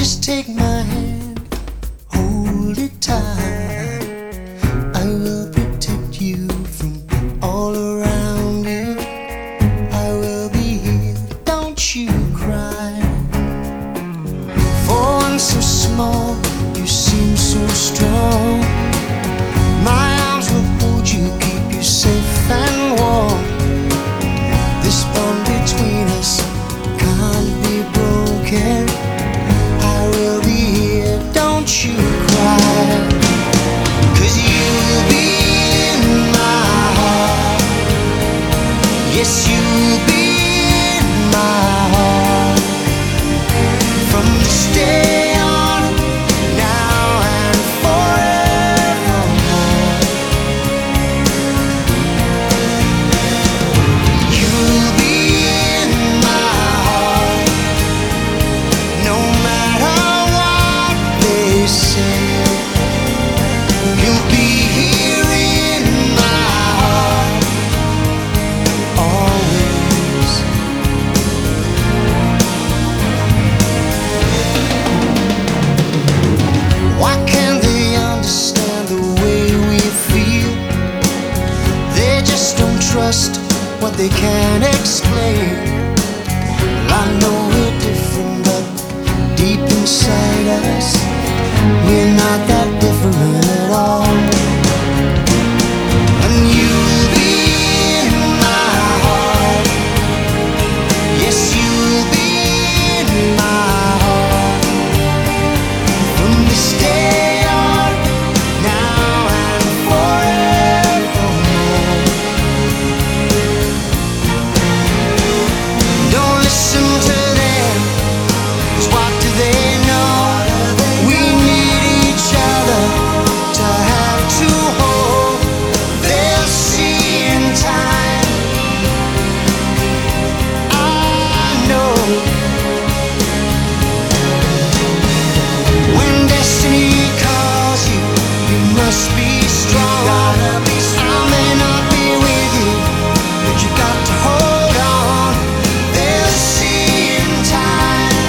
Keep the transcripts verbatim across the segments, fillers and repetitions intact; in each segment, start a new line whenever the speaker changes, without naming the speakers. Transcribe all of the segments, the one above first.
Just take my hand, hold it tight. I will protect you from all around you. I will be here, don't you cry. For one so small, you seem so strong. My arms will hold you, keep you safe and warm. This bond between us can't be broken. I will be here, don't you cry. 'Cause you'll be in my heart. Yes, you'll be in my heart. From this day on, now and forevermore. You'll be in my heart. No matter what they say, you'll be here in my heart always. Why can't they understand the way we feel? They just don't trust what they can't explain. Well, I know we're different, but deep inside us, we're not that different at all. And you'll be in my heart. Yes, you'll be in my heart. From this day on, now and forevermore. Don't listen to them, 'cause what do they know? We need each other to have to hold. They'll see in time, I know. When destiny calls you, you must be strong. I may not be with you, but you got to hold on. They'll see in time,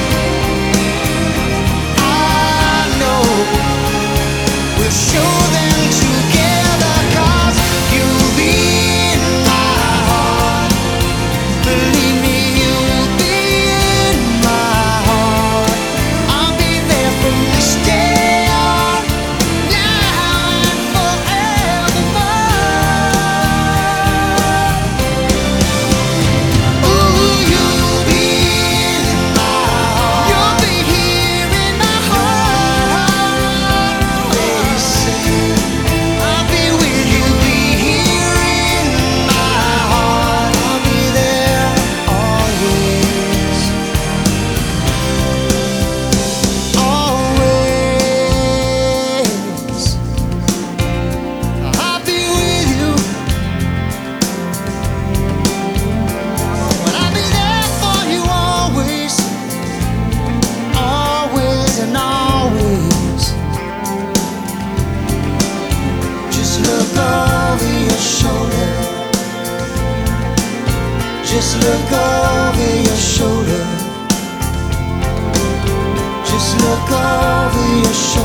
I know. We'll show them together, 'cause you'll be in my heart. Believe me, you'll be in my heart. I'll be there from this day on, now and forevermore. Ooh, you'll be in my heart. You'll be here in my heart. They say I'll be with you, be here in my heart. I'll be there always, always. I'll be with you, but I'll be there for you always, always and always. Just look over your shoulder. Just look over your shoulder. Just look over your shoulder.